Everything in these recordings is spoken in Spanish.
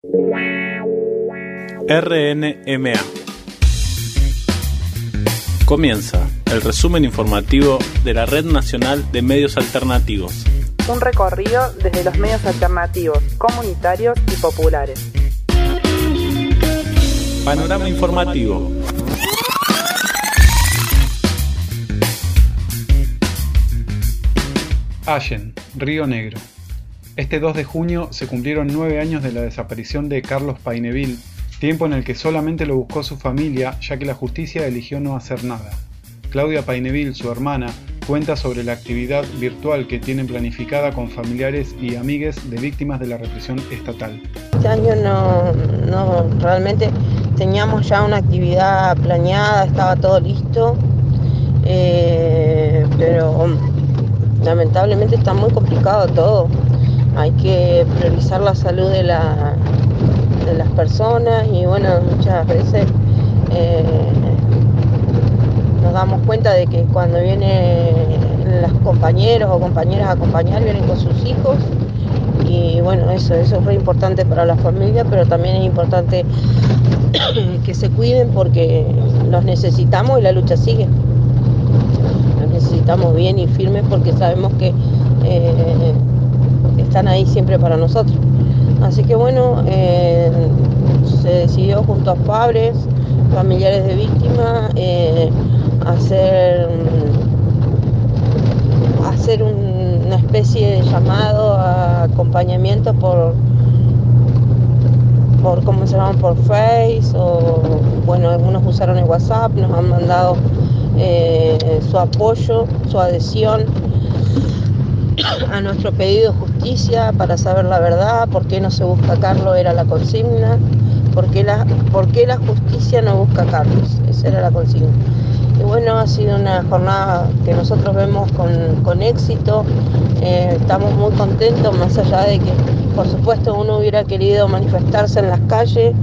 RNMA. Comienza el resumen informativo de la Red Nacional de Medios Alternativos. Un recorrido desde los medios alternativos, comunitarios y populares. Panorama informativo. Allen, Río Negro. Este 2 de junio se cumplieron 9 años de la desaparición de Carlos Paineville, tiempo en el que solamente lo buscó su familia, ya que la justicia eligió no hacer nada. Claudia Paineville, su hermana, cuenta sobre la actividad virtual que tienen planificada con familiares y amigues de víctimas de la represión estatal. Este año no realmente teníamos ya una actividad planeada, estaba todo listo, pero lamentablemente está muy complicado todo. Hay que priorizar la salud de las personas y bueno, muchas veces nos damos cuenta de que cuando vienen los compañeros o compañeras a acompañar, vienen con sus hijos y bueno, eso es re importante para la familia, pero también es importante que se cuiden porque los necesitamos y la lucha sigue. Los necesitamos bien y firmes porque sabemos que están ahí siempre para nosotros. Así que bueno, se decidió junto a padres, familiares de víctimas, hacer una especie de llamado a acompañamiento por ¿cómo se llaman? Por Face, o bueno, algunos usaron el WhatsApp, nos han mandado su apoyo, su adhesión a nuestro pedido de justicia para saber la verdad, por qué no se busca a Carlos, era la consigna, por qué la justicia no busca a Carlos, esa era la consigna. Y bueno, ha sido una jornada que nosotros vemos con éxito, estamos muy contentos, más allá de que por supuesto uno hubiera querido manifestarse en las calles,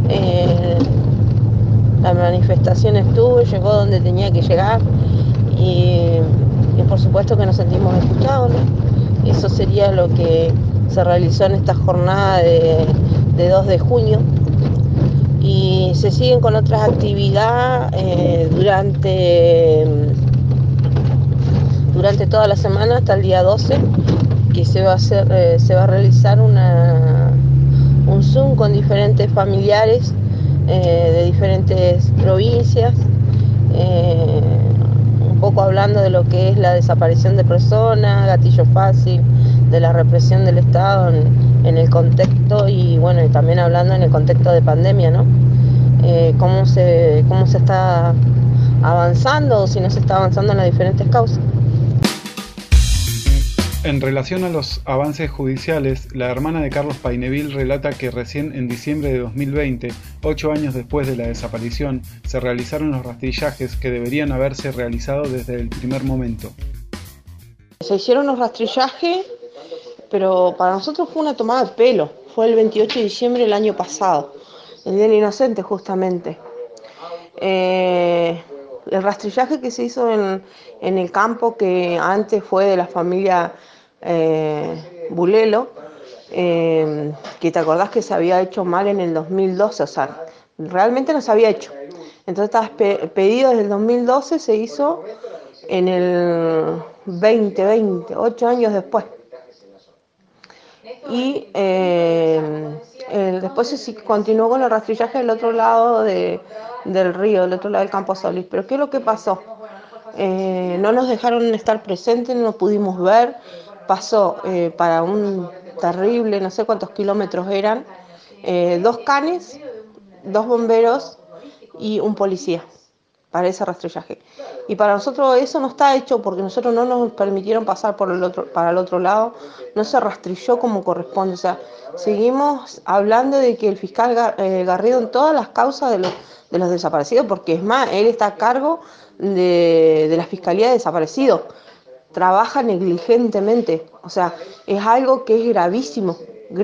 la manifestación llegó donde tenía que llegar y por supuesto que nos sentimos escuchados, ¿no? Eso sería lo que se realizó en esta jornada de 2 de junio. Y se siguen con otras actividades durante toda la semana hasta el día 12, que se va a realizar un Zoom con diferentes familiares de diferentes provincias, un poco hablando de lo que es la desaparición de personas, gatillo fácil, de la represión del Estado en el contexto y bueno, y también hablando en el contexto de pandemia, ¿no? Cómo se está avanzando o si no se está avanzando en las diferentes causas. En relación a los avances judiciales, la hermana de Carlos Paineville relata que recién en diciembre de 2020, 8 años después de la desaparición, se realizaron los rastrillajes que deberían haberse realizado desde el primer momento. Se hicieron los rastrillajes, pero para nosotros fue una tomada de pelo. Fue el 28 de diciembre del año pasado, el Día del Inocente justamente. El rastrillaje que se hizo en el campo que antes fue de la familia Bulelo, que te acordás que se había hecho mal en el 2012, o sea, realmente no se había hecho. Entonces estaba pedido desde el 2012, se hizo en el 2020, 8 años después. Y después se continuó con el rastrillaje del otro lado del río, del otro lado del Campo Solís. Pero ¿qué es lo que pasó? No nos dejaron estar presentes, no pudimos ver. Pasó para un terrible, no sé cuántos kilómetros eran, 2 canes, 2 bomberos y un policía para ese rastrillaje. Y para nosotros eso no está hecho porque nosotros no nos permitieron pasar para el otro lado, no se rastrilló como corresponde. O sea, seguimos hablando de que el fiscal Garrido en todas las causas de los desaparecidos, porque es más, él está a cargo de la Fiscalía de Desaparecidos, trabaja negligentemente, o sea, es algo que es gravísimo,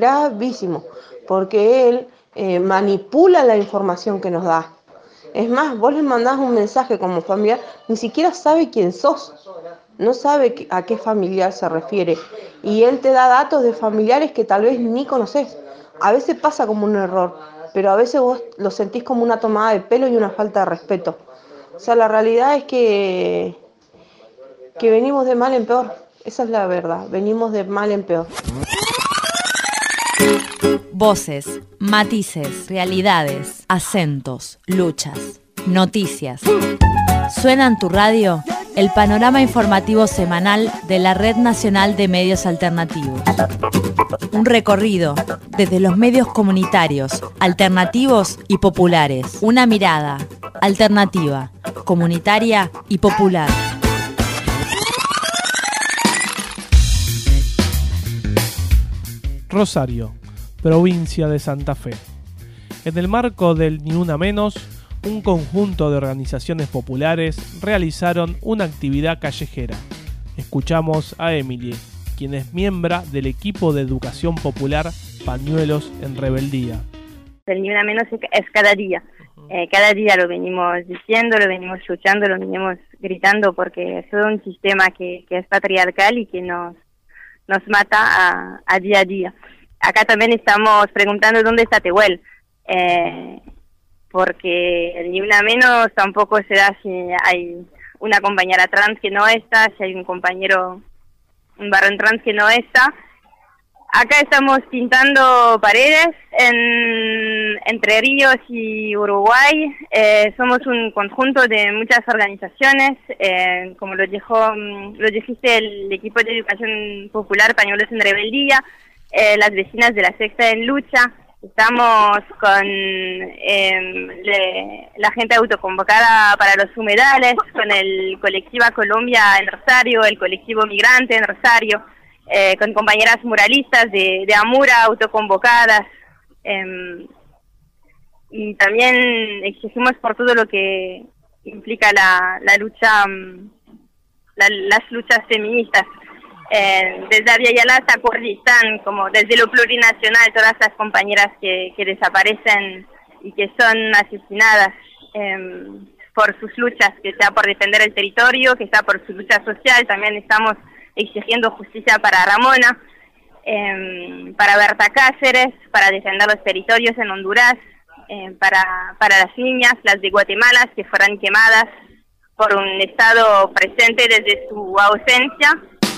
porque él manipula la información que nos da. Es más, vos le mandás un mensaje como familiar, ni siquiera sabe quién sos, no sabe a qué familiar se refiere. Y él te da datos de familiares que tal vez ni conoces. A veces pasa como un error, pero a veces vos lo sentís como una tomada de pelo y una falta de respeto. O sea, la realidad es que venimos de mal en peor. Esa es la verdad, venimos de mal en peor. Voces, matices, realidades, acentos, luchas, noticias. Suena en tu radio el panorama informativo semanal de la Red Nacional de Medios Alternativos. Un recorrido desde los medios comunitarios, alternativos y populares. Una mirada alternativa, comunitaria y popular. Rosario, provincia de Santa Fe. En el marco del Ni Una Menos, un conjunto de organizaciones populares realizaron una actividad callejera. Escuchamos a Emily, quien es miembro del equipo de educación popular Pañuelos en Rebeldía. El Ni Una Menos es cada día. Cada día lo venimos diciendo, lo venimos luchando, lo venimos gritando, porque es todo un sistema que es patriarcal y que nos mata a día a día. Acá también estamos preguntando dónde está Tehuel, porque el Ni Una Menos tampoco se da si hay una compañera trans que no está, si hay un compañero, un varón trans que no está. Acá estamos pintando paredes entre Ríos y Uruguay. Somos un conjunto de muchas organizaciones, como lo dijiste, el equipo de educación popular Pañuelos en Rebeldía, las vecinas de la Sexta en Lucha. Estamos con la gente autoconvocada para los humedales, con el colectivo Colombia en Rosario, el colectivo Migrante en Rosario, con compañeras muralistas de Amura autoconvocadas, y también exigimos por todo lo que implica la lucha, las luchas feministas, desde Abya Yala hasta Kurdistán, como desde lo plurinacional, todas las compañeras que desaparecen y que son asesinadas por sus luchas, que sea por defender el territorio, que sea por su lucha social. También estamos exigiendo justicia para Ramona, para Berta Cáceres, para defender los territorios en Honduras, para las niñas, las de Guatemala, que fueron quemadas por un Estado presente desde su ausencia.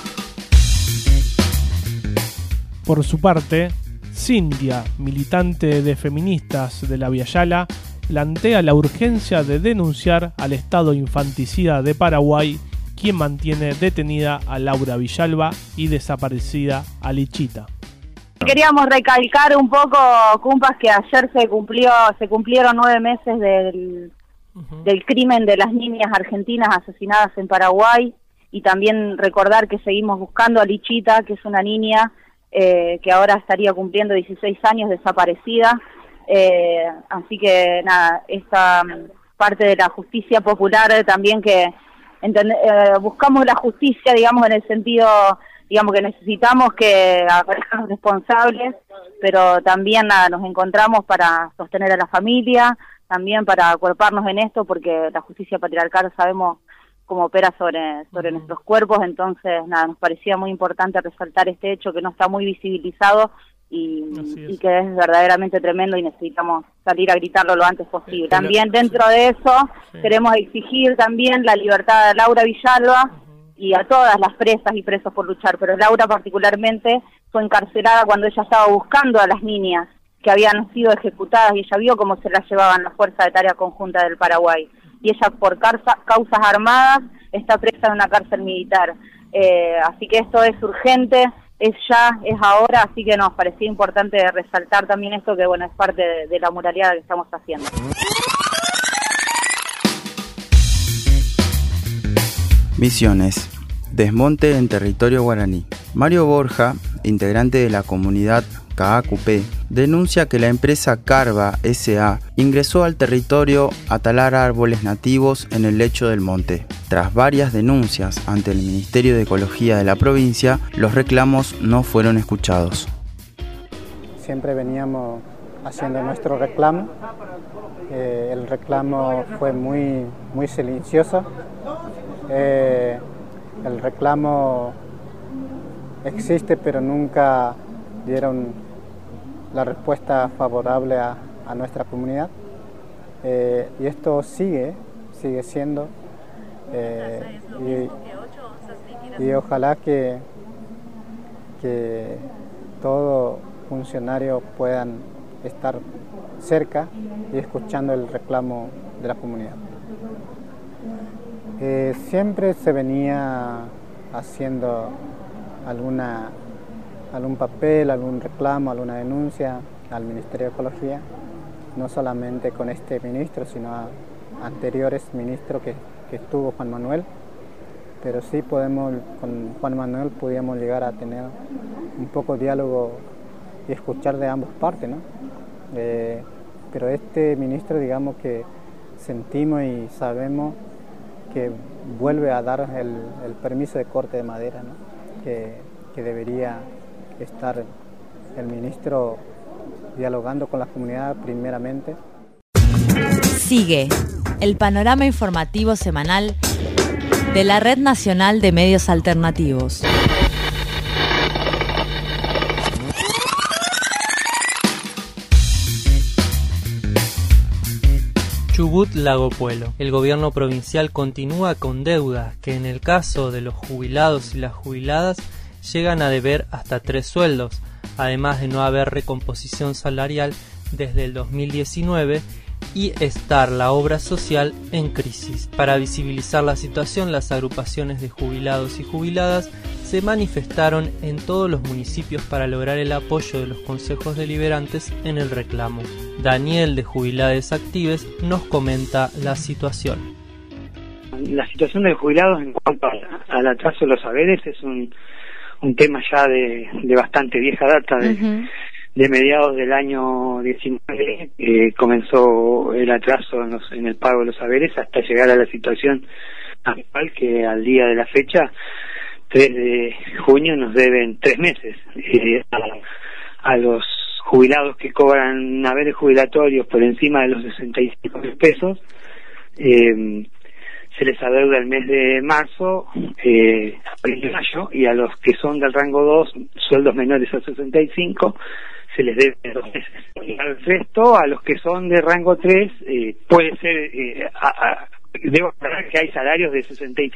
Por su parte, Cintia, militante de feministas de la Abya Yala, plantea la urgencia de denunciar al Estado infanticida de Paraguay, quien mantiene detenida a Laura Villalba y desaparecida a Lichita. Queríamos recalcar un poco, Cumpas, que ayer se cumplieron 9 meses del crimen de las niñas argentinas asesinadas en Paraguay, y también recordar que seguimos buscando a Lichita, que es una niña que ahora estaría cumpliendo 16 años desaparecida. Así que nada, esta parte de la justicia popular también, que buscamos la justicia, digamos, en el sentido, digamos, que necesitamos que aparezcan los responsables, pero también nada, nos encontramos para sostener a la familia, también para acuerparnos en esto, porque la justicia patriarcal sabemos cómo opera sobre nuestros cuerpos. Entonces nada, nos parecía muy importante resaltar este hecho que no está muy visibilizado y que es verdaderamente tremendo, y necesitamos salir a gritarlo lo antes posible. También dentro de eso queremos exigir también la libertad de Laura Villalba y a todas las presas y presos por luchar, pero Laura particularmente fue encarcelada cuando ella estaba buscando a las niñas que habían sido ejecutadas, y ella vio cómo se las llevaban la Fuerza de Tarea Conjunta del Paraguay, y ella por causas armadas está presa en una cárcel militar. Así que esto es urgente, es ahora, así que nos parecía importante resaltar también esto, que bueno, es parte de la muralidad que estamos haciendo. Misiones. Desmonte en territorio guaraní. Mario Borja, integrante de la comunidad Caacupé, denuncia que la empresa Carva S.A. ingresó al territorio a talar árboles nativos en el lecho del monte. Tras varias denuncias ante el Ministerio de Ecología de la provincia, los reclamos no fueron escuchados. Siempre veníamos haciendo nuestro reclamo. El reclamo fue muy silencioso. El reclamo existe, pero nunca dieron la respuesta favorable a nuestra comunidad, y esto sigue siendo, y ojalá que todo funcionario puedan estar cerca y escuchando el reclamo de la comunidad. Siempre se venía haciendo algún papel, algún reclamo, alguna denuncia al Ministerio de Ecología, no solamente con este ministro, sino a anteriores ministros que estuvo Juan Manuel, pero sí con Juan Manuel podíamos llegar a tener un poco de diálogo y escuchar de ambas partes, ¿no? Pero este ministro, digamos que sentimos y sabemos que vuelve a dar el permiso de corte de madera, ¿no? Que debería estar el ministro dialogando con la comunidad primeramente. Sigue el panorama informativo semanal de la Red Nacional de Medios Alternativos. Chubut Lago Puelo. El gobierno provincial continúa con deudas que en el caso de los jubilados y las jubiladas llegan a deber hasta 3 sueldos, además de no haber recomposición salarial desde el 2019 y estar la obra social en crisis. Para visibilizar la situación, las agrupaciones de jubilados y jubiladas se manifestaron en todos los municipios para lograr el apoyo de los consejos deliberantes en el reclamo. Daniel de Jubilades Actives nos comenta la situación. La situación de los jubilados en cuanto al atraso de los saberes es un tema ya de bastante vieja data, de mediados del año 19, comenzó el atraso en el pago de los saberes hasta llegar a la situación actual que al día de la fecha, 3 de junio, nos deben 3 meses a los jubilados que cobran haberes jubilatorios por encima de los 65 mil pesos. Se les adeuda el mes de marzo, abril y mayo, y a los que son del rango 2, sueldos menores a 65, se les debe 2 meses. Y al resto, a los que son de rango 3, puede ser, debo aclarar que hay salarios de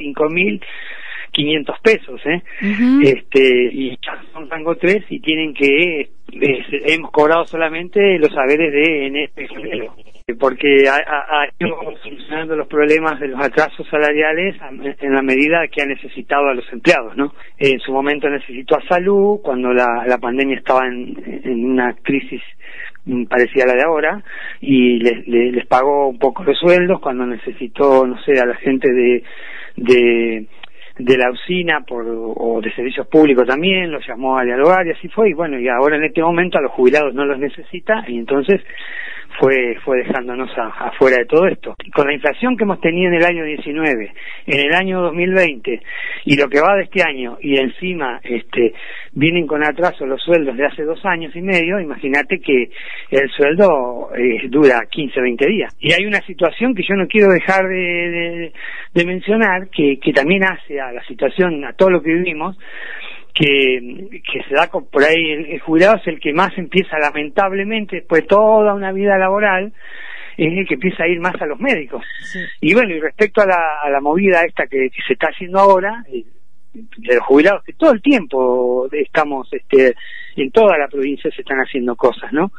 65.500 pesos, y ya son rango 3 y tienen que, hemos cobrado solamente los saberes de NFG, porque ha ido solucionando los problemas de los atrasos salariales en la medida que ha necesitado a los empleados, ¿no? En su momento necesitó a salud, cuando la pandemia estaba en una crisis parecida a la de ahora, y les pagó un poco los sueldos. Cuando necesitó, no sé, a la gente de la usina o de servicios públicos también, los llamó a dialogar y así fue, y bueno, y ahora en este momento a los jubilados no los necesita, y entonces fue dejándonos afuera de todo esto. Con la inflación que hemos tenido en el año 19, en el año 2020 y lo que va de este año, y encima vienen con atraso los sueldos de hace 2 años y medio, imagínate que el sueldo dura 15 o 20 días. Y hay una situación que yo no quiero dejar de mencionar, que también hace a la situación, a todo lo que vivimos, que se da por ahí. El jubilado es el que más empieza, lamentablemente, después de toda una vida laboral, es el que empieza a ir más a los médicos. Sí. Y bueno, y respecto a la movida esta que se está haciendo ahora, de los jubilados, que todo el tiempo estamos, en toda la provincia se están haciendo cosas, ¿no?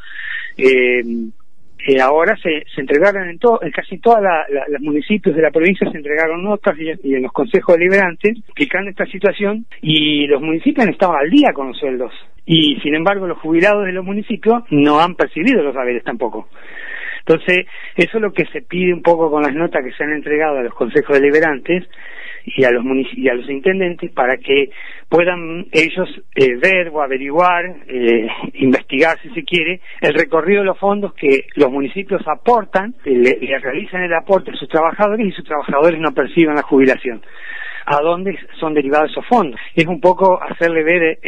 Ahora se entregaron en casi todos los municipios de la provincia, se entregaron notas y en los consejos deliberantes explicando esta situación, y los municipios han estado al día con los sueldos, y sin embargo los jubilados de los municipios no han percibido los saberes tampoco. Entonces eso es lo que se pide un poco con las notas que se han entregado a los consejos deliberantes y a los intendentes, para que puedan ellos ver o averiguar, investigar si se quiere, el recorrido de los fondos que los municipios aportan, le realizan el aporte a sus trabajadores, y sus trabajadores no perciben la jubilación. ¿A dónde son derivados esos fondos? Es un poco hacerle ver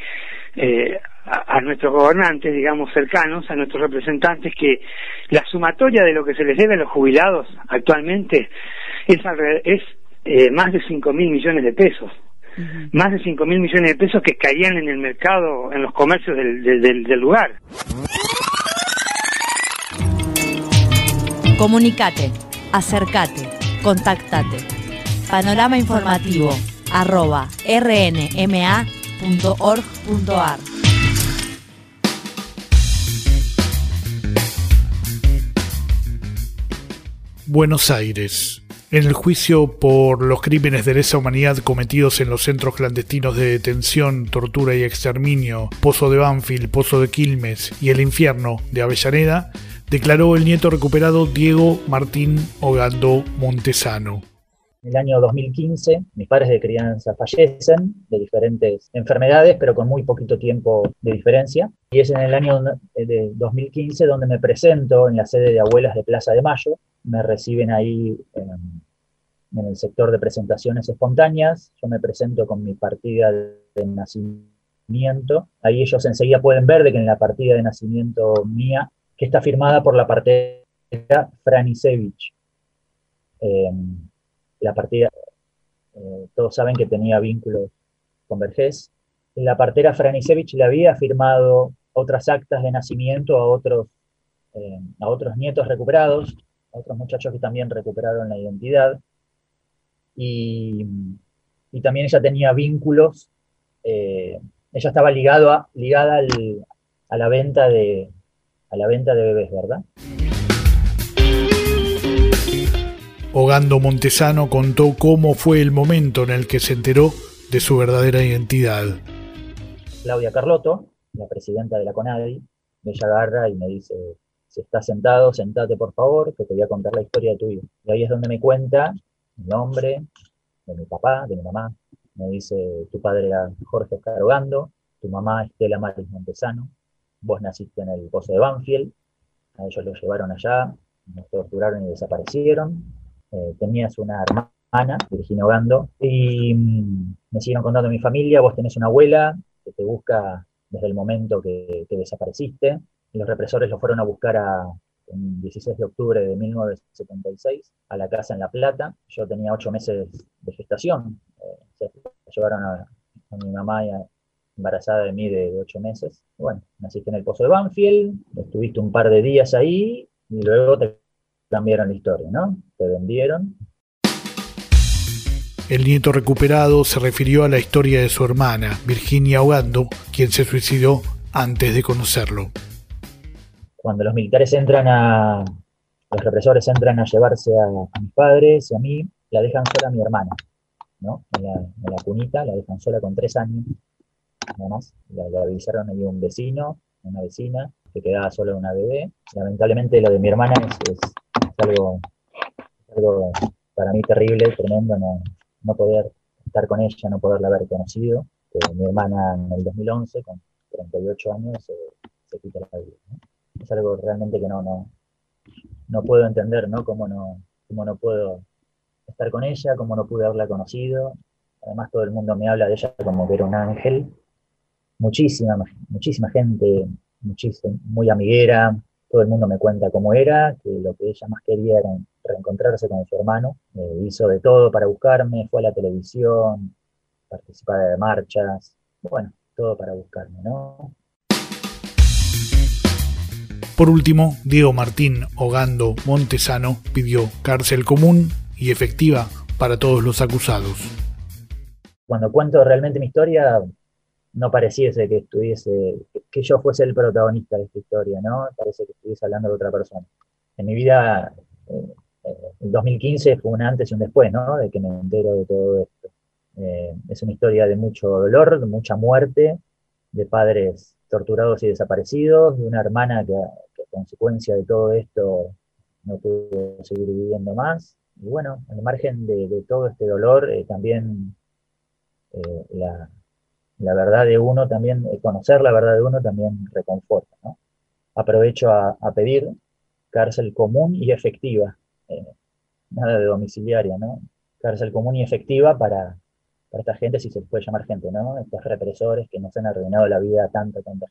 a nuestros gobernantes, digamos, cercanos, a nuestros representantes, que la sumatoria de lo que se les debe a los jubilados actualmente es más de 5.000 millones de pesos. más de 5.000 millones de pesos que caían en el mercado, en los comercios del lugar. Comunicate, acercate, contactate. panoramainformativo@rnma.org.ar. Buenos Aires. En el juicio por los crímenes de lesa humanidad cometidos en los centros clandestinos de detención, tortura y exterminio, Pozo de Banfield, Pozo de Quilmes y el infierno de Avellaneda, declaró el nieto recuperado Diego Martín Ogando Montesano. En el año 2015, mis padres de crianza fallecen de diferentes enfermedades, pero con muy poquito tiempo de diferencia. Y es en el año de 2015 donde me presento en la sede de Abuelas de Plaza de Mayo. Me reciben ahí en el sector de presentaciones espontáneas. Yo me presento con mi partida de nacimiento. Ahí ellos enseguida pueden ver de que en la partida de nacimiento mía, que está firmada por la partera Franisevich. La partida, todos saben que tenía vínculos con Vergés. La partera Franisevich le había firmado otras actas de nacimiento a otros nietos recuperados, a otros muchachos que también recuperaron la identidad. Y también ella tenía vínculos, ella estaba ligada a la venta de bebés, ¿verdad? Ogando Montesano contó cómo fue el momento en el que se enteró de su verdadera identidad. Claudia Carlotto, la presidenta de la CONADI, ella agarra y me dice: si estás sentado, sentate por favor, que te voy a contar la historia de tu hijo. Y ahí es donde me cuenta el nombre de mi papá, de mi mamá. Me dice: tu padre era Jorge Oscar Ogando, tu mamá Estela Maris Montesano, vos naciste en el Pozo de Banfield, a ellos los llevaron allá, nos torturaron y desaparecieron. Tenías una hermana, Virginia Ogando, y me siguieron contando mi familia: vos tenés una abuela que te busca desde el momento que desapareciste, y los represores lo fueron a buscar el 16 de octubre de 1976 a la casa en La Plata. Yo tenía 8 meses de gestación, se llevaron a mi mamá embarazada de mí de 8 meses. Bueno, naciste en el Pozo de Banfield, estuviste un par de días ahí, y luego te cambiaron la historia, ¿no? Te vendieron. El nieto recuperado se refirió a la historia de su hermana, Virginia Ogando, quien se suicidó antes de conocerlo. Cuando los militares los represores entran a llevarse a mis padres y a mí, la dejan sola a mi hermana, ¿no? En la cunita, la dejan sola con 3 años, nada más. Le avisaron ahí un vecino, una vecina, que quedaba sola una bebé. Lamentablemente lo de mi hermana es algo para mí terrible, tremendo, no poder estar con ella, no poderla haber conocido. Mi hermana en el 2011, con 38 años, se quita la vida, ¿no? Es algo realmente que no puedo entender, ¿no? Cómo no puedo estar con ella, cómo no pude haberla conocido. Además todo el mundo me habla de ella como que era un ángel. Muchísima gente, muy amiguera. Todo el mundo me cuenta cómo era, que lo que ella más quería era reencontrarse con su hermano. Hizo de todo para buscarme, fue a la televisión, participaba de marchas, bueno, todo para buscarme, ¿no? Por último, Diego Martín Ogando Montesano pidió cárcel común y efectiva para todos los acusados. Cuando cuento realmente mi historia, no pareciese que yo fuese el protagonista de esta historia, ¿no? Parece que estuviese hablando de otra persona. En mi vida, el 2015 fue un antes y un después, ¿no? De que me entero de todo esto. Es una historia de mucho dolor, de mucha muerte, de padres torturados y desaparecidos, de una hermana que a consecuencia de todo esto no pudo seguir viviendo más. Y bueno, al margen de todo este dolor, también la verdad de uno también, conocer la verdad de uno también reconforta, ¿no? Aprovecho a pedir cárcel común y efectiva, nada de domiciliaria, ¿no? Cárcel común y efectiva para esta gente, si se puede llamar gente, ¿no? Estos represores que nos han arruinado la vida a tanta gente.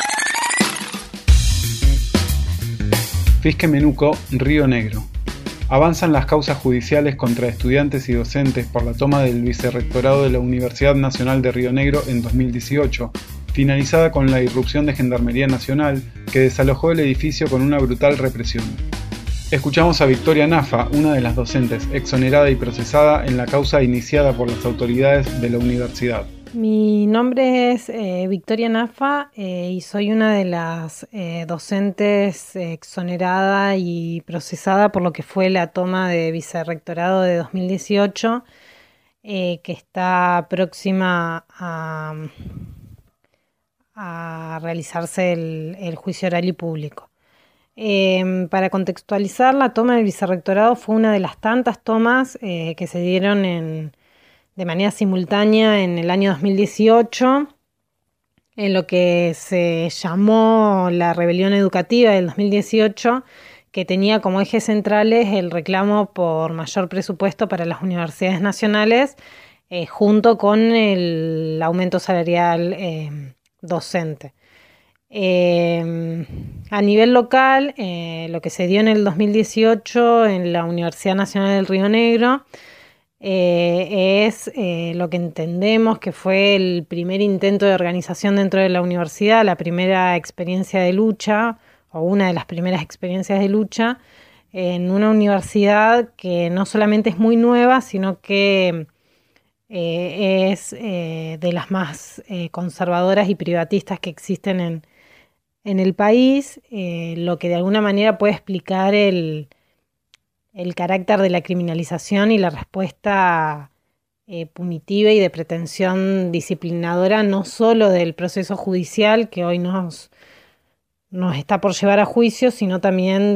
Fisque Menuco, Río Negro. Avanzan las causas judiciales contra estudiantes y docentes por la toma del vicerrectorado de la Universidad Nacional de Río Negro en 2018, finalizada con la irrupción de Gendarmería Nacional, que desalojó el edificio con una brutal represión. Escuchamos a Victoria Nafa, una de las docentes exonerada y procesada en la causa iniciada por las autoridades de la universidad. Mi nombre es Victoria Nafa y soy una de las docentes exonerada y procesada por lo que fue la toma de vicerrectorado de 2018, que está próxima a realizarse el juicio oral y público. Para contextualizar, la toma del vicerrectorado fue una de las tantas tomas que se dieron de manera simultánea en el año 2018, en lo que se llamó la rebelión educativa del 2018, que tenía como ejes centrales el reclamo por mayor presupuesto para las universidades nacionales, junto con el aumento salarial docente. A nivel local, lo que se dio en el 2018 en la Universidad Nacional del Río Negro es lo que entendemos que fue el primer intento de organización dentro de la universidad, la primera experiencia de lucha, o una de las primeras experiencias de lucha, en una universidad que no solamente es muy nueva, sino que es de las más conservadoras y privatistas que existen en el país, lo que de alguna manera puede explicar el carácter de la criminalización y la respuesta punitiva y de pretensión disciplinadora, no solo del proceso judicial que hoy nos está por llevar a juicio, sino también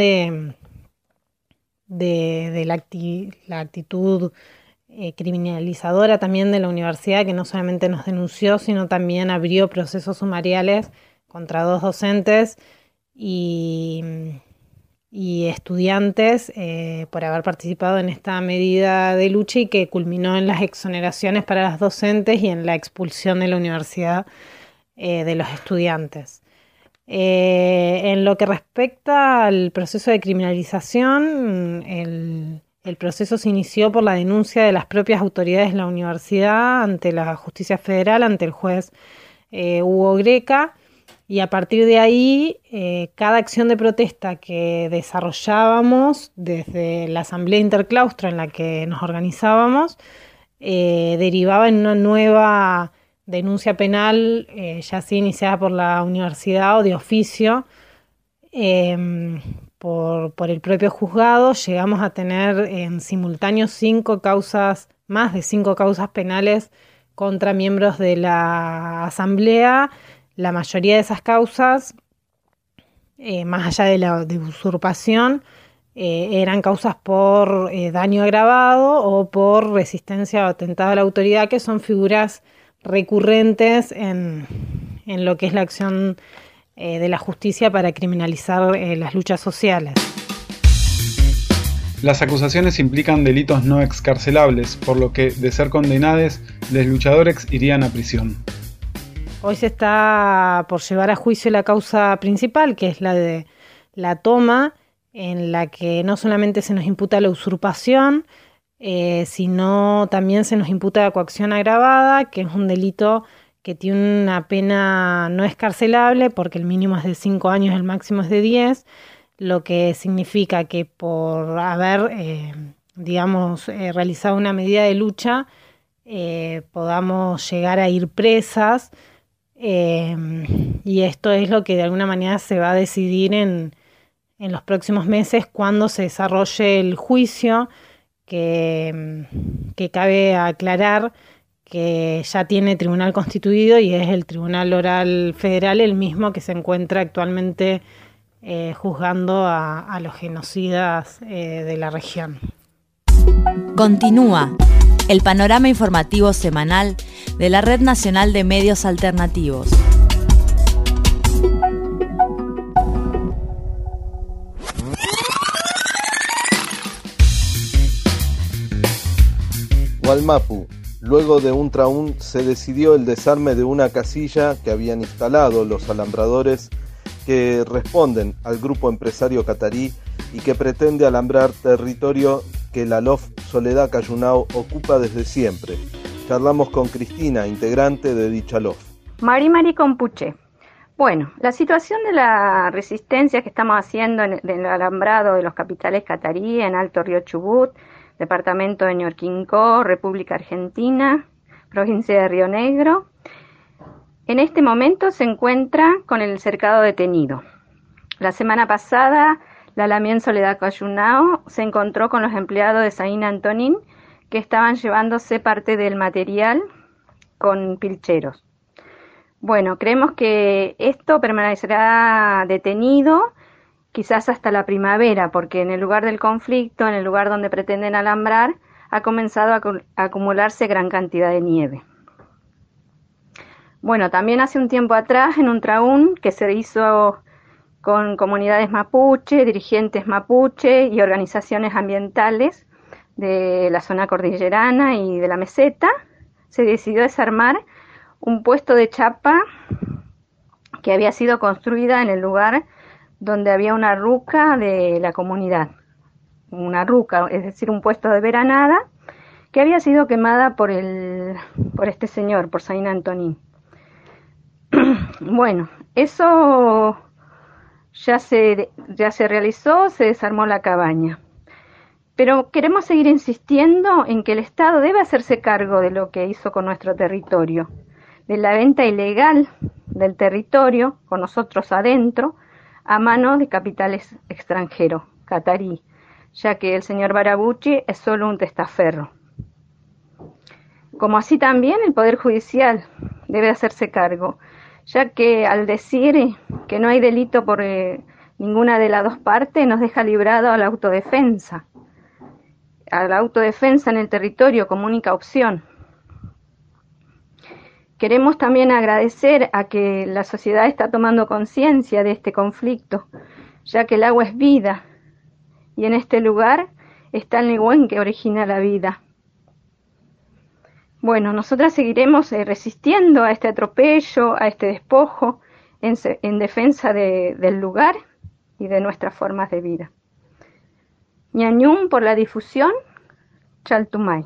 de la actitud criminalizadora también de la universidad, que no solamente nos denunció, sino también abrió procesos sumariales contra 2 docentes y estudiantes por haber participado en esta medida de lucha, y que culminó en las exoneraciones para las docentes y en la expulsión de la universidad de los estudiantes. En lo que respecta al proceso de criminalización, el proceso se inició por la denuncia de las propias autoridades de la universidad ante la Justicia Federal, ante el juez Hugo Greca, y a partir de ahí cada acción de protesta que desarrollábamos desde la asamblea interclaustro en la que nos organizábamos derivaba en una nueva denuncia penal, ya sea iniciada por la universidad o de oficio por el propio juzgado. Llegamos a tener en simultáneo más de 5 causas penales contra miembros de la asamblea. La mayoría de esas causas, más allá de usurpación, eran causas por daño agravado o por resistencia o atentado a la autoridad, que son figuras recurrentes en lo que es la acción de la justicia para criminalizar las luchas sociales. Las acusaciones implican delitos no excarcelables, por lo que, de ser condenados, los luchadores irían a prisión. Hoy se está por llevar a juicio la causa principal, que es la de la toma, en la que no solamente se nos imputa la usurpación, sino también se nos imputa coacción agravada, que es un delito que tiene una pena no excarcelable, porque el mínimo es de 5 años, el máximo es de 10, lo que significa que por haber, realizado una medida de lucha, podamos llegar a ir presas, y esto es lo que de alguna manera se va a decidir en los próximos meses, cuando se desarrolle el juicio, que cabe aclarar que ya tiene tribunal constituido, y es el Tribunal Oral Federal, el mismo que se encuentra actualmente juzgando a los genocidas de la región. Continúa el panorama informativo semanal de la Red Nacional de Medios Alternativos. Wallmapu. Luego de un traún se decidió el desarme de una casilla que habían instalado los alambradores que responden al grupo empresario catarí y que pretende alambrar territorio que la LOF Soledad Cayunao ocupa desde siempre. Charlamos con Cristina, integrante de dicha LOF. Mari Compuche. Bueno, la situación de la resistencia que estamos haciendo en el alambrado de los capitales catarí, en Alto Río Chubut, departamento de Ñorquinquó, República Argentina, provincia de Río Negro, en este momento se encuentra con el cercado detenido. La semana pasada, la Lamien Soledad Cayunao se encontró con los empleados de Saín Antonín que estaban llevándose parte del material con pilcheros. Bueno, creemos que esto permanecerá detenido quizás hasta la primavera, porque en el lugar del conflicto, en el lugar donde pretenden alambrar, ha comenzado a acumularse gran cantidad de nieve. Bueno, también hace un tiempo atrás, en un traún que se hizo con comunidades mapuche, dirigentes mapuche y organizaciones ambientales de la zona cordillerana y de la meseta, se decidió desarmar un puesto de chapa que había sido construida en el lugar donde había una ruca de la comunidad. Una ruca, es decir, un puesto de veranada que había sido quemada por este señor, por Saín Antonín. Bueno, eso ya se realizó, se desarmó la cabaña. Pero queremos seguir insistiendo en que el Estado debe hacerse cargo de lo que hizo con nuestro territorio, de la venta ilegal del territorio, con nosotros adentro, a manos de capitales extranjeros, catarí, ya que el señor Barabuchi es solo un testaferro. Como así también el Poder Judicial debe hacerse cargo, ya que al decir que no hay delito por ninguna de las dos partes, nos deja librado a la autodefensa en el territorio como única opción. Queremos también agradecer a que la sociedad está tomando conciencia de este conflicto, ya que el agua es vida, y en este lugar está el Nehuen que origina la vida. Bueno, nosotras seguiremos resistiendo a este atropello, a este despojo, en defensa del lugar y de nuestras formas de vida. Ñañún por la difusión, Chaltumay.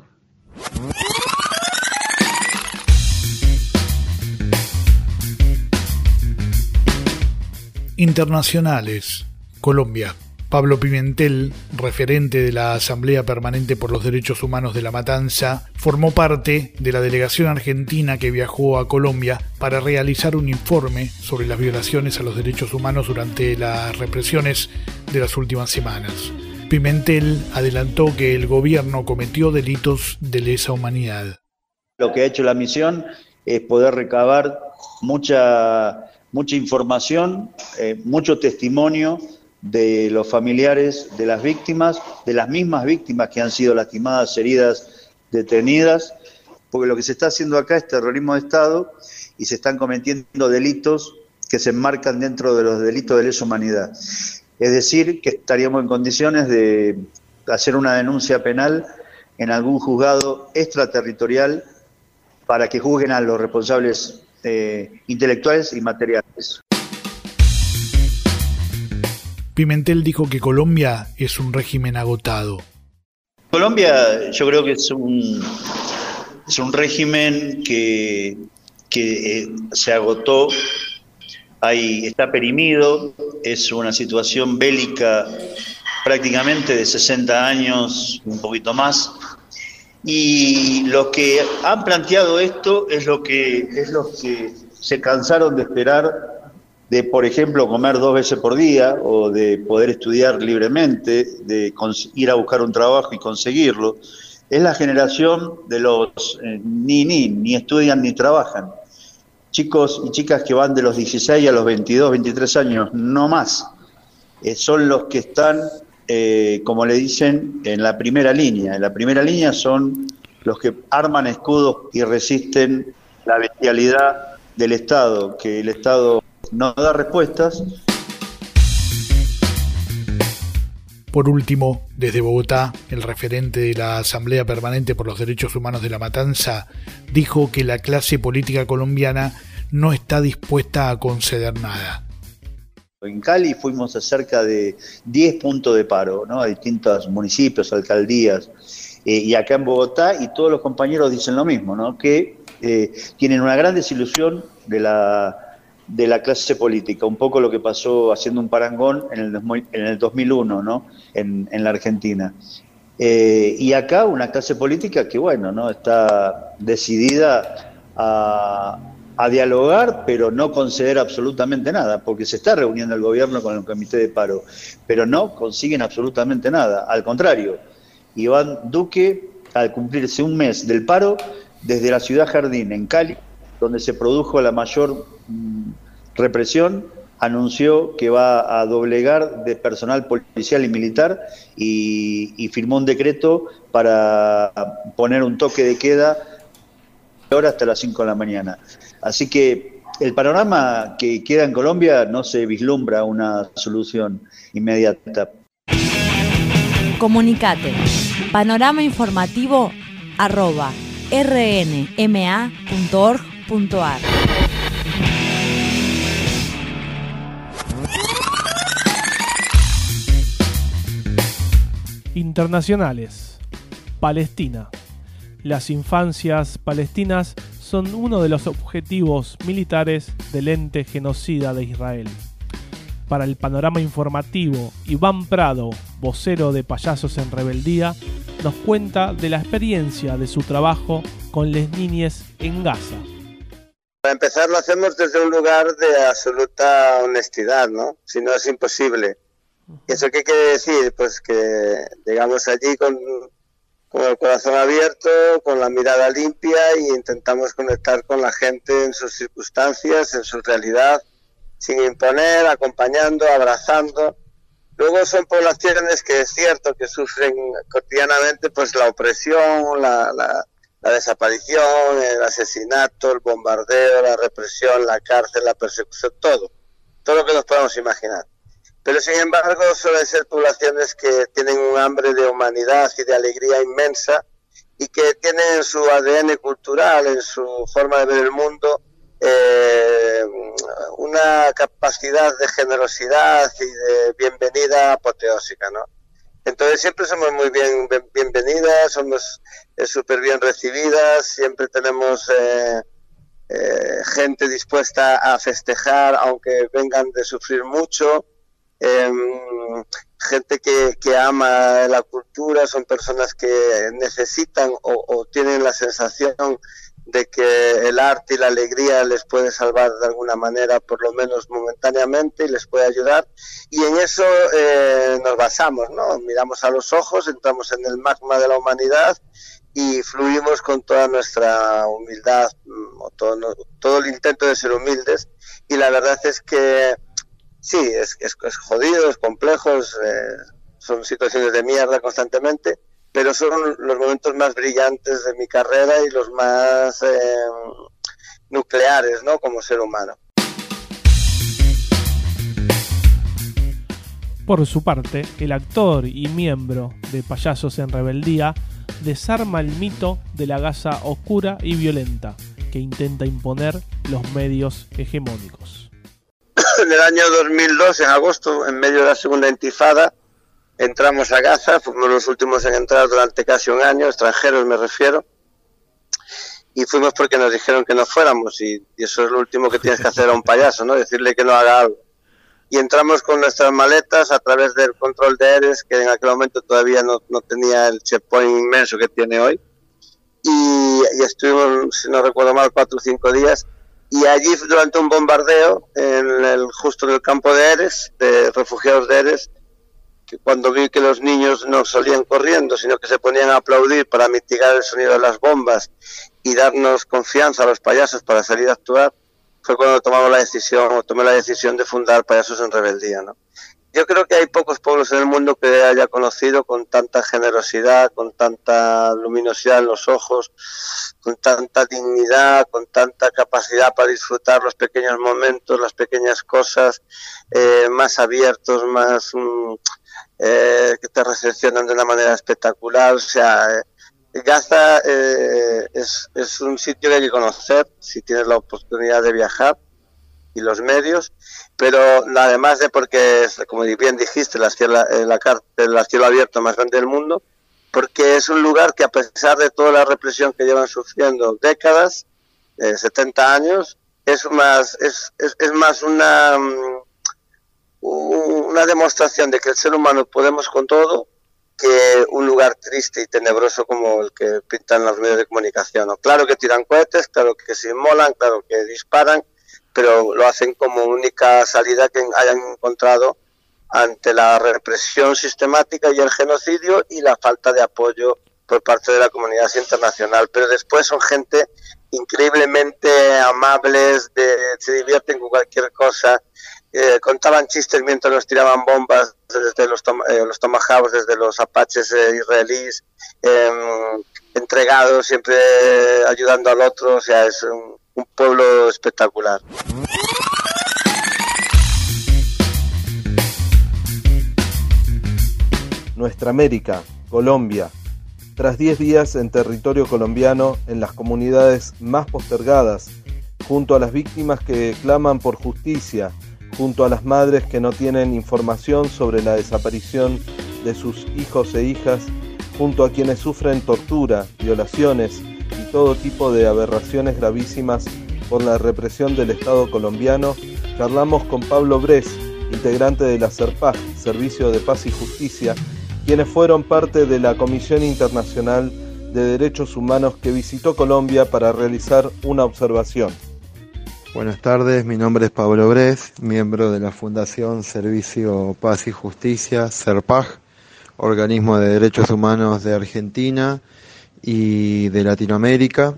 Internacionales. Colombia. Pablo Pimentel, referente de la Asamblea Permanente por los Derechos Humanos de La Matanza, formó parte de la delegación argentina que viajó a Colombia para realizar un informe sobre las violaciones a los derechos humanos durante las represiones de las últimas semanas. Pimentel adelantó que el gobierno cometió delitos de lesa humanidad. Lo que ha hecho la misión es poder recabar mucha información, mucho testimonio de los familiares de las víctimas, de las mismas víctimas que han sido lastimadas, heridas, detenidas, porque lo que se está haciendo acá es terrorismo de Estado y se están cometiendo delitos que se enmarcan dentro de los delitos de lesa humanidad. Es decir, que estaríamos en condiciones de hacer una denuncia penal en algún juzgado extraterritorial para que juzguen a los responsables intelectuales y materiales. Pimentel dijo que Colombia es un régimen agotado. Colombia yo creo que es un régimen que se agotó, está perimido, es una situación bélica prácticamente de 60 años, un poquito más, y los que han planteado esto es lo que se cansaron de esperar, de, por ejemplo, comer 2 veces por día, o de poder estudiar libremente, de ir a buscar un trabajo y conseguirlo. Es la generación de los ni estudian ni trabajan. Chicos y chicas que van de los 16 a los 22, 23 años, no más. Son los que están, como le dicen, en la primera línea. En la primera línea son los que arman escudos y resisten la bestialidad del Estado, que el Estado no da respuestas. Por último, desde Bogotá, el referente de la Asamblea Permanente por los Derechos Humanos de La Matanza dijo que la clase política colombiana no está dispuesta a conceder nada. En Cali fuimos a cerca de 10 puntos de paro, ¿no? A distintos municipios, alcaldías, y acá en Bogotá, y todos los compañeros dicen lo mismo, ¿no? Que tienen una gran desilusión de la clase política, un poco lo que pasó haciendo un parangón en el 2001, ¿no? En la Argentina. Y acá una clase política que, bueno, ¿no? Está decidida a dialogar, pero no conceder absolutamente nada, porque se está reuniendo el gobierno con el comité de paro, pero no consiguen absolutamente nada. Al contrario, Iván Duque, al cumplirse un mes del paro, desde la ciudad Jardín, en Cali, donde se produjo la mayor represión, anunció que va a doblegar de personal policial y militar y firmó un decreto para poner un toque de queda ahora hasta las 5 de la mañana. Así que el panorama que queda en Colombia no se vislumbra una solución inmediata. Comunicate. panoramainformativo@rnma.org.ar. Internacionales. Palestina. Las infancias palestinas son uno de los objetivos militares del ente genocida de Israel. Para el panorama informativo, Iván Prado, vocero de Payasos en Rebeldía, nos cuenta de la experiencia de su trabajo con las niñas en Gaza. Para empezar, lo hacemos desde un lugar de absoluta honestidad, ¿no? Si no, es imposible. ¿Y eso qué quiere decir? Pues que llegamos allí con el corazón abierto, con la mirada limpia, y intentamos conectar con la gente en sus circunstancias, en su realidad, sin imponer, acompañando, abrazando. Luego son poblaciones que es cierto que sufren cotidianamente pues la opresión, la desaparición, el asesinato, el bombardeo, la represión, la cárcel, la persecución, todo lo que nos podamos imaginar. Pero sin embargo suelen ser poblaciones que tienen un hambre de humanidad y de alegría inmensa, y que tienen en su ADN cultural, en su forma de ver el mundo, una capacidad de generosidad y de bienvenida apoteósica, ¿no? Entonces siempre somos muy bienvenidas, somos súper bien recibidas, siempre tenemos gente dispuesta a festejar, aunque vengan de sufrir mucho. Gente que ama la cultura, son personas que necesitan o tienen la sensación de que el arte y la alegría les puede salvar de alguna manera, por lo menos momentáneamente, y les puede ayudar, y en eso nos basamos, ¿no? Miramos a los ojos, entramos en el magma de la humanidad y fluimos con toda nuestra humildad, todo el intento de ser humildes, y la verdad es que sí, es jodido, es complejo, son situaciones de mierda constantemente, pero son los momentos más brillantes de mi carrera y los más nucleares, ¿no? Como ser humano. Por su parte, el actor y miembro de Payasos en Rebeldía desarma el mito de la Gaza oscura y violenta que intenta imponer los medios hegemónicos. En el año 2002, en agosto, en medio de la segunda intifada, entramos a Gaza, fuimos los últimos en entrar durante casi un año, extranjeros me refiero, y fuimos porque nos dijeron que no fuéramos, y eso es lo último que tienes que hacer a un payaso, ¿no? Decirle que no haga algo. Y entramos con nuestras maletas a través del control de Eres, que en aquel momento todavía no tenía el checkpoint inmenso que tiene hoy, y estuvimos, si no recuerdo mal, 4 o 5 días, y allí durante un bombardeo, justo en el campo de Eres, de refugiados de Eres, que cuando vi que los niños no salían corriendo, sino que se ponían a aplaudir para mitigar el sonido de las bombas y darnos confianza a los payasos para salir a actuar, fue cuando tomé la decisión de fundar Payasos en Rebeldía, ¿no? Yo creo que hay pocos pueblos en el mundo que haya conocido con tanta generosidad, con tanta luminosidad en los ojos, con tanta dignidad, con tanta capacidad para disfrutar los pequeños momentos, las pequeñas cosas, más abiertos, más que te recepcionan de una manera espectacular. O sea, Gaza es un sitio que hay que conocer si tienes la oportunidad de viajar. los medios, pero además de porque, como bien dijiste, la cielo abierto más grande del mundo, porque es un lugar que, a pesar de toda la represión que llevan sufriendo décadas, 70 años, es más una demostración de que el ser humano podemos con todo, que un lugar triste y tenebroso como el que pintan los medios de comunicación, ¿no? Claro que tiran cohetes, claro que se inmolan, claro que disparan, pero lo hacen como única salida que hayan encontrado ante la represión sistemática y el genocidio y la falta de apoyo por parte de la comunidad internacional. Pero después son gente increíblemente amables, se divierten con cualquier cosa, contaban chistes mientras nos tiraban bombas desde los tomahawks, desde los apaches israelíes, entregados, siempre ayudando al otro. O sea, es un pueblo espectacular. Nuestra América, Colombia. Tras 10 días en territorio colombiano, en las comunidades más postergadas, junto a las víctimas que claman por justicia, junto a las madres que no tienen información sobre la desaparición de sus hijos e hijas, junto a quienes sufren tortura, violaciones y todo tipo de aberraciones gravísimas por la represión del Estado colombiano, charlamos con Pablo Bres, integrante de la CERPAJ, Servicio de Paz y Justicia, quienes fueron parte de la Comisión Internacional de Derechos Humanos que visitó Colombia para realizar una observación. Buenas tardes, mi nombre es Pablo Bres, miembro de la Fundación Servicio Paz y Justicia, CERPAJ, organismo de derechos humanos de Argentina y de Latinoamérica.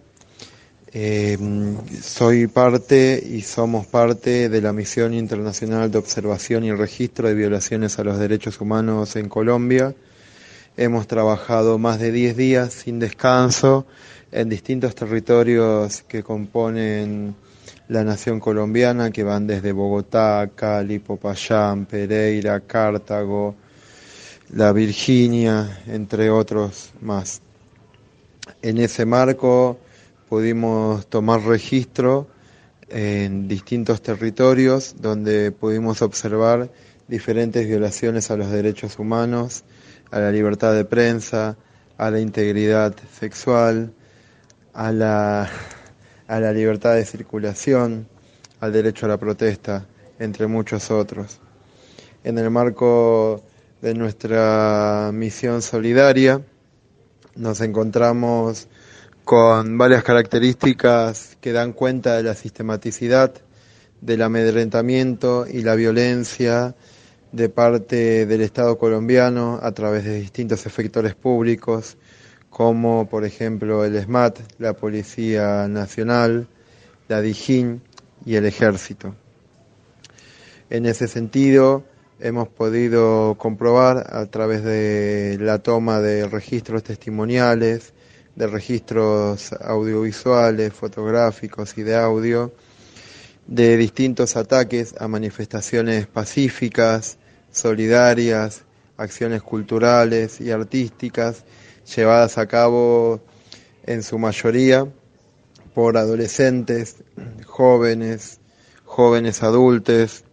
Soy parte y somos parte de la Misión Internacional de Observación y Registro de Violaciones a los Derechos Humanos en Colombia. Hemos trabajado más de 10 días sin descanso en distintos territorios que componen la nación colombiana, que van desde Bogotá, Cali, Popayán, Pereira, Cartago, La Virginia, entre otros más. En ese marco pudimos tomar registro en distintos territorios donde pudimos observar diferentes violaciones a los derechos humanos, a la libertad de prensa, a la integridad sexual, a la libertad de circulación, al derecho a la protesta, entre muchos otros. En el marco de nuestra misión solidaria nos encontramos con varias características que dan cuenta de la sistematicidad del amedrentamiento y la violencia de parte del Estado colombiano a través de distintos efectores públicos, como por ejemplo el SMAT, la Policía Nacional, la DIJÍN y el Ejército. En ese sentido, hemos podido comprobar a través de la toma de registros testimoniales, de registros audiovisuales, fotográficos y de audio, de distintos ataques a manifestaciones pacíficas, solidarias, acciones culturales y artísticas, llevadas a cabo en su mayoría por adolescentes, jóvenes adultos,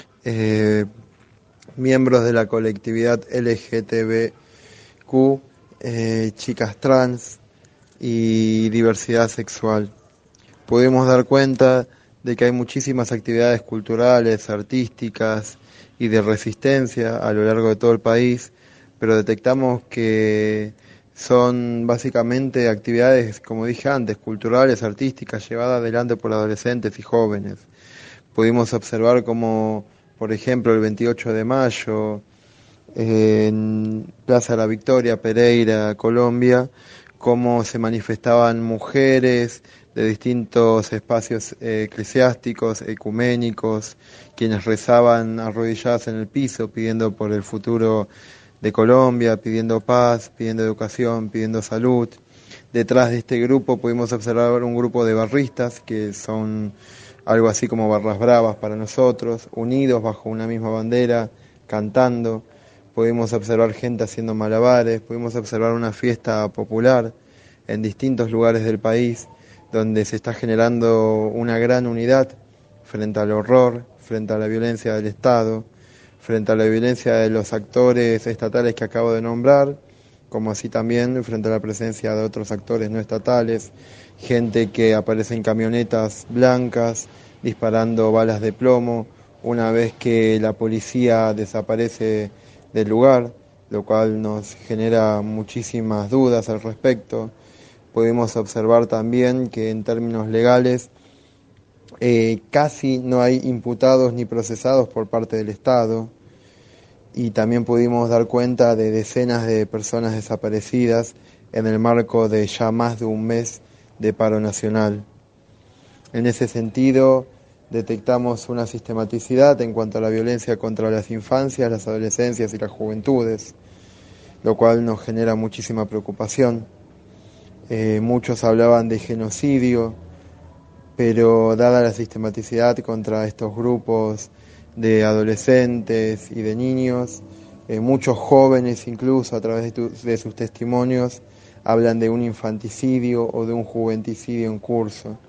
miembros de la colectividad LGTBQ, chicas trans y diversidad sexual. Podemos dar cuenta de que hay muchísimas actividades culturales, artísticas y de resistencia a lo largo de todo el país, pero detectamos que son básicamente actividades, como dije antes, culturales, artísticas, llevadas adelante por adolescentes y jóvenes. Pudimos observar como, por ejemplo, el 28 de mayo, en Plaza de la Victoria, Pereira, Colombia, cómo se manifestaban mujeres de distintos espacios eclesiásticos, ecuménicos, quienes rezaban arrodilladas en el piso, pidiendo por el futuro de Colombia, pidiendo paz, pidiendo educación, pidiendo salud. Detrás de este grupo pudimos observar un grupo de barristas, que son algo así como barras bravas para nosotros, unidos bajo una misma bandera, cantando. Pudimos observar gente haciendo malabares, pudimos observar una fiesta popular en distintos lugares del país, donde se está generando una gran unidad frente al horror, frente a la violencia del Estado, frente a la violencia de los actores estatales que acabo de nombrar, como así también frente a la presencia de otros actores no estatales, gente que aparece en camionetas blancas disparando balas de plomo una vez que la policía desaparece del lugar, lo cual nos genera muchísimas dudas al respecto. Pudimos observar también que en términos legales casi no hay imputados ni procesados por parte del Estado, y también pudimos dar cuenta de decenas de personas desaparecidas en el marco de ya más de un mes de paro nacional. En ese sentido, detectamos una sistematicidad en cuanto a la violencia contra las infancias, las adolescencias y las juventudes, lo cual nos genera muchísima preocupación. Muchos hablaban de genocidio, pero dada la sistematicidad contra estos grupos de adolescentes y de niños, muchos jóvenes incluso a través de sus testimonios hablan de un infanticidio o de un juventicidio en curso.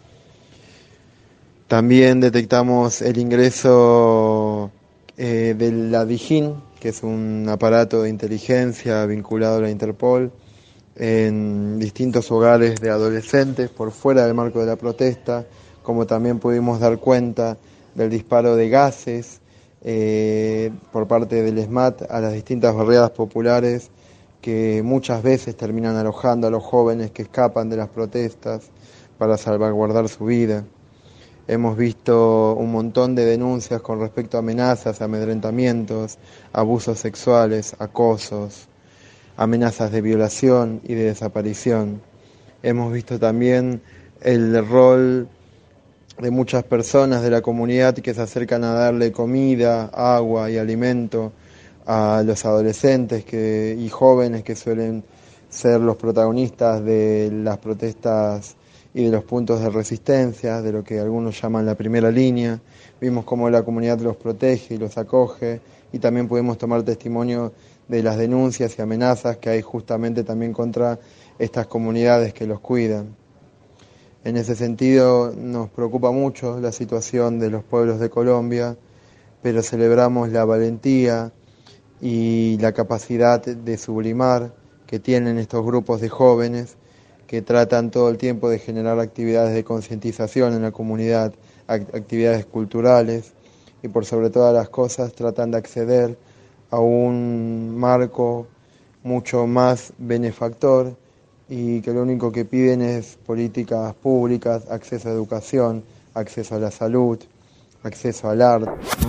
También detectamos el ingreso de la DIJÍN, que es un aparato de inteligencia vinculado a la Interpol, en distintos hogares de adolescentes por fuera del marco de la protesta, como también pudimos dar cuenta del disparo de gases por parte del ESMAD a las distintas barriadas populares que muchas veces terminan alojando a los jóvenes que escapan de las protestas para salvaguardar su vida. Hemos visto un montón de denuncias con respecto a amenazas, amedrentamientos, abusos sexuales, acosos, amenazas de violación y de desaparición. Hemos visto también el rol de muchas personas de la comunidad que se acercan a darle comida, agua y alimento a los adolescentes y jóvenes que suelen ser los protagonistas de las protestas y de los puntos de resistencia, de lo que algunos llaman la primera línea. Vimos cómo la comunidad los protege y los acoge, y también pudimos tomar testimonio de las denuncias y amenazas que hay justamente también contra estas comunidades que los cuidan. En ese sentido nos preocupa mucho la situación de los pueblos de Colombia, pero celebramos la valentía y la capacidad de sublimar que tienen estos grupos de jóvenes que tratan todo el tiempo de generar actividades de concientización en la comunidad, actividades culturales, y por sobre todas las cosas tratan de acceder a un marco mucho más benefactor, y que lo único que piden es políticas públicas, acceso a educación, acceso a la salud, acceso al arte.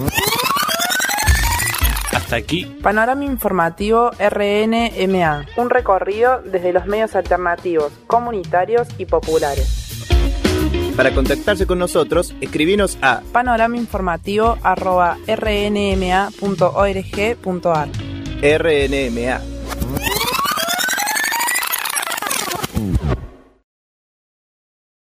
Hasta aquí. Panorama informativo RNMA. Un recorrido desde los medios alternativos, comunitarios y populares. Para contactarse con nosotros, escribinos a panoramainformativo@rnma.org.ar. RNMA.